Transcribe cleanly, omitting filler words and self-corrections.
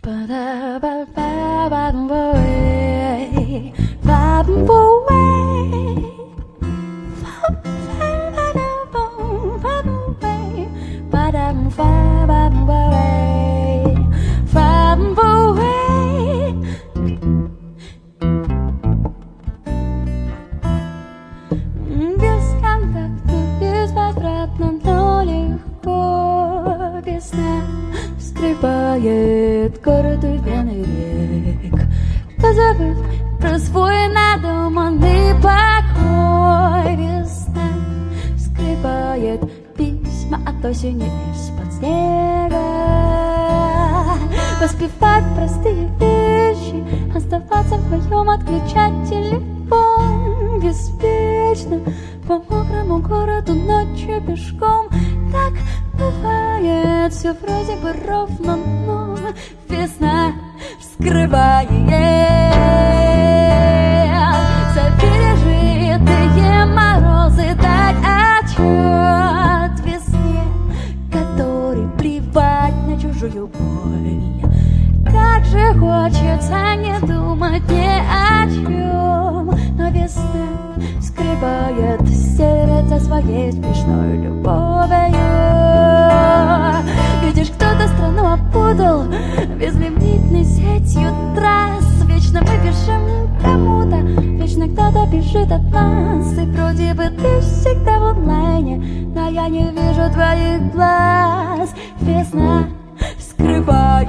Скрипает город пьяный рек. Кто забыт про свой надуманный покой? Весна скрипает письма от осени из-под снега. Воспевать простые вещи, оставаться вдвоем, отключать телефон беспечно по мокрому городу ночью пешком. Так бывает, все вроде бы ровно, но весна вскрывает за пережитые морозы. Дать отчет весне, который плевать на чужую боль. Как же хочется не думать ни о чем, но весна скрывает сердце своей смешной любовью. Видишь, кто-то страну опутал безлимитной сетью трасс. Вечно мы бежим кому-то, вечно кто-то бежит от нас. И вроде бы ты всегда в онлайне, но я не вижу твоих глаз. Весна скрывает.